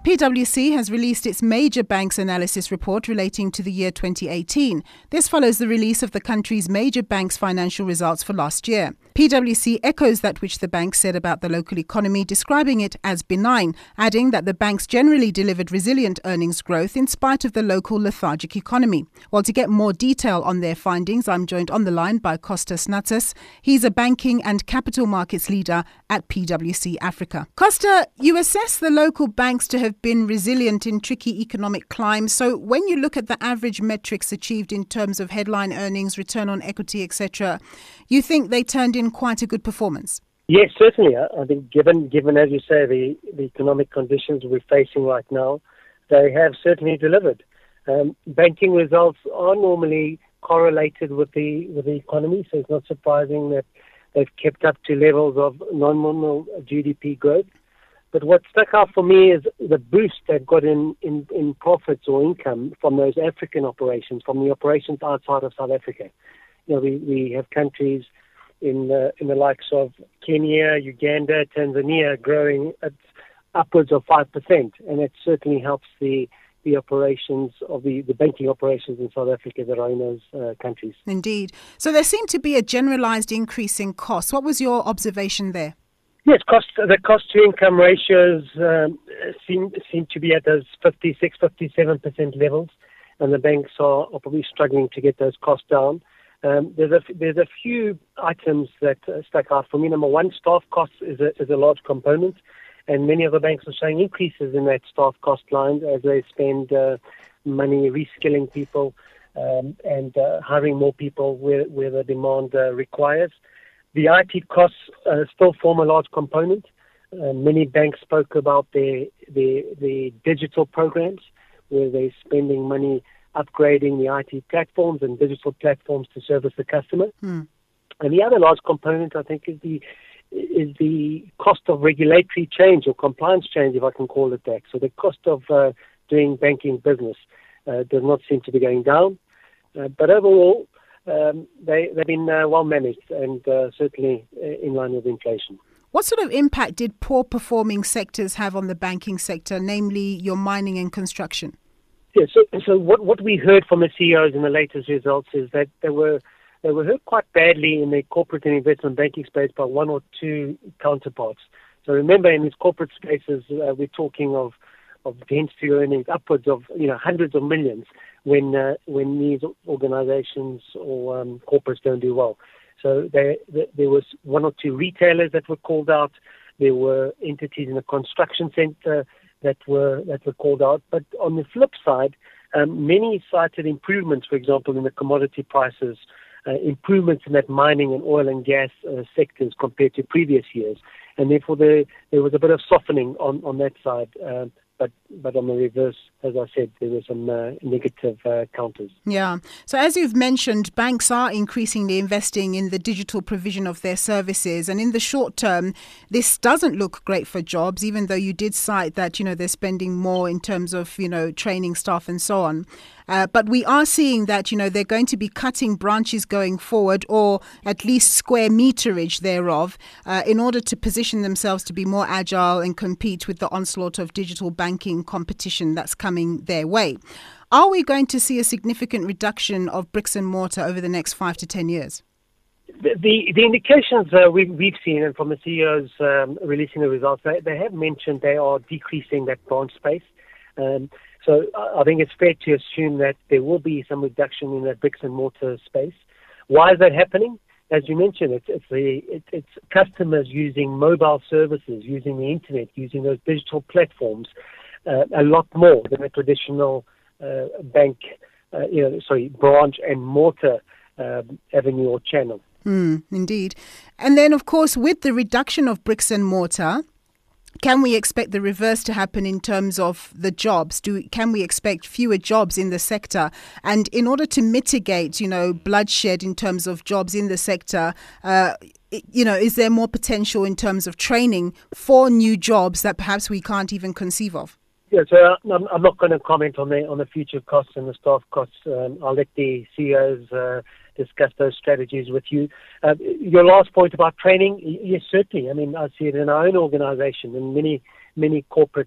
PwC has released its major banks analysis report relating to the year 2018. This follows the release of the country's major banks' financial results for last year. PwC echoes that which the bank said about the local economy, describing it as benign, adding that the banks generally delivered resilient earnings growth in spite of the local lethargic economy. Well, to get more detail on their findings, I'm joined on the line by Kostas Natsas. He's a banking and capital markets leader at PwC Africa. Costa, you assess the local banks to have been resilient in tricky economic climes. So when you look at the average metrics achieved in terms of headline earnings, return on equity, etc., you think they turned in quite a good performance? Yes, certainly. I think given, as you say, the economic conditions we're facing right now, they have certainly delivered. Banking results are normally correlated with the economy, so it's not surprising that they've kept up to levels of nominal GDP growth. But what stuck out for me is the boost they've got in profits or income from those African operations, from the operations outside of South Africa. You know, we have countries in the likes of Kenya, Uganda, Tanzania growing at upwards of 5%, and it certainly helps the operations of the banking operations in South Africa that are in those countries. Indeed. So there seemed to be a generalized increase in costs. What was your observation there? Yes, the cost-to-income ratios seem to be at those 56, 57% levels, and the banks are probably struggling to get those costs down. There's a few items that stuck out for me. Number one, staff costs is a large component, and many of the banks are showing increases in that staff cost line as they spend money reskilling people and hiring more people where the demand requires. The IT costs still form a large component. Many banks spoke about the digital programs where they're spending money upgrading the IT platforms and digital platforms to service the customer. And the other large component, I think, is the cost of regulatory change or compliance change, if I can call it that. So the cost of doing banking business does not seem to be going down. But overall, they've been well managed and certainly in line with inflation. What sort of impact did poor performing sectors have on the banking sector, namely your mining and construction? Yeah, so what we heard from the CEOs in the latest results is that they were hurt quite badly in the corporate and investment banking space by one or two counterparts. So remember, in these corporate spaces, we're talking of density earnings upwards of hundreds of millions when these organizations or corporates don't do well. So there was one or two retailers that were called out. There were entities in the construction sector that were called out. But on the flip side, many cited improvements, for example, in the commodity prices, improvements in that mining and oil and gas sectors compared to previous years. And therefore there was a bit of softening on that side. But on the reverse, as I said, there were some negative counters. Yeah. So as you've mentioned, banks are increasingly investing in the digital provision of their services. And in the short term, this doesn't look great for jobs, even though you did cite that, they're spending more in terms of, training staff and so on. But we are seeing that, they're going to be cutting branches going forward, or at least square meterage thereof, in order to position themselves to be more agile and compete with the onslaught of digital banking competition that's coming their way. Are we going to see a significant reduction of bricks and mortar over the next 5 to 10 years? The indications we've seen, and from the CEOs releasing the results, they have mentioned they are decreasing that branch space. So I think it's fair to assume that there will be some reduction in that bricks and mortar space. Why is that happening? As you mentioned, it's customers using mobile services, using the internet, using those digital platforms a lot more than a traditional branch and mortar avenue or channel. Indeed. And then, of course, with the reduction of bricks and mortar, can we expect the reverse to happen in terms of the jobs? Can we expect fewer jobs in the sector? And in order to mitigate, bloodshed in terms of jobs in the sector, is there more potential in terms of training for new jobs that perhaps we can't even conceive of? Yeah, so I'm not going to comment on the future costs and the staff costs. I'll let the CEOs discuss those strategies with you. Your last point about training, yes, certainly. I mean, I see it in our own organization, and many corporates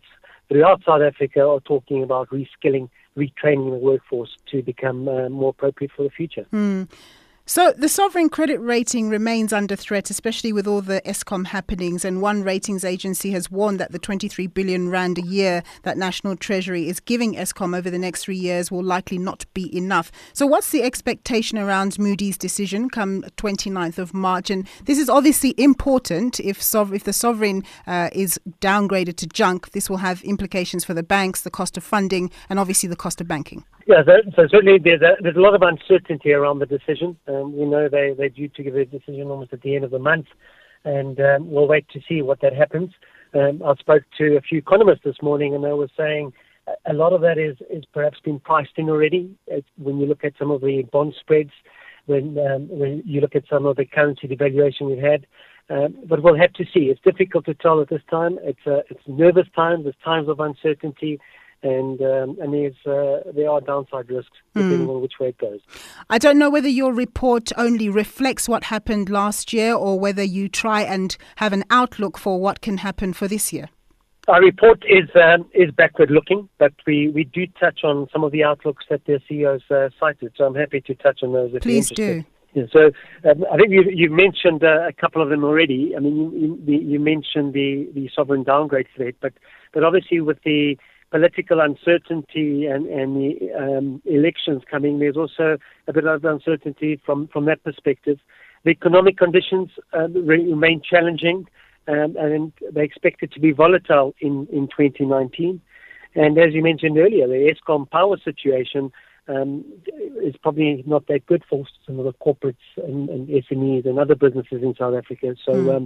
throughout South Africa are talking about reskilling, retraining the workforce to become more appropriate for the future. So the sovereign credit rating remains under threat, especially with all the Eskom happenings. And one ratings agency has warned that the 23 billion rand a year that National Treasury is giving Eskom over the next 3 years will likely not be enough. So what's the expectation around Moody's decision come 29th of March? And this is obviously important. If the sovereign is downgraded to junk, this will have implications for the banks, the cost of funding, and obviously the cost of banking. Yeah, so certainly there's a lot of uncertainty around the decision. We know they're due to give a decision almost at the end of the month, and we'll wait to see what that happens. I spoke to a few economists this morning, and they were saying a lot of that is perhaps been priced in already. When you look at some of the bond spreads, when you look at some of the currency devaluation we've had, but we'll have to see. It's difficult to tell at this time. It's nervous times. There's times of uncertainty. And there are downside risks depending on which way it goes. I don't know whether your report only reflects what happened last year or whether you try and have an outlook for what can happen for this year. Our report is backward looking, but we do touch on some of the outlooks that the CEOs cited. So I'm happy to touch on those if you're interested. Please do. Yeah, so I think you've mentioned a couple of them already. I mean, you mentioned the sovereign downgrade threat, but obviously with the political uncertainty and the elections coming, there's also a bit of uncertainty from that perspective. The economic conditions remain challenging, and they're expected to be volatile in 2019. And as you mentioned earlier, the Eskom power situation is probably not that good for some of the corporates and SMEs and other businesses in South Africa. So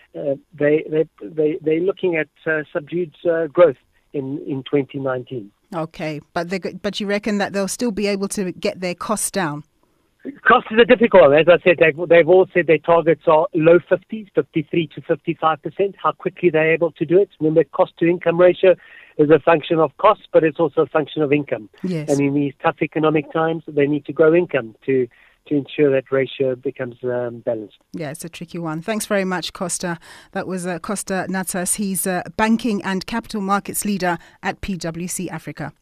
they're looking at subdued growth in 2019. Okay, but you reckon that they'll still be able to get their costs down? Costs are difficult. As I said, they've all said their targets are low 50s, 53 to 55%. How quickly they're able to do it. Remember, cost-to-income ratio is a function of cost, but it's also a function of income. Yes. And in these tough economic times, they need to grow income to ensure that ratio becomes balanced. Yeah, it's a tricky one. Thanks very much, Costa. That was Costa Natsas. He's a banking and capital markets leader at PwC Africa.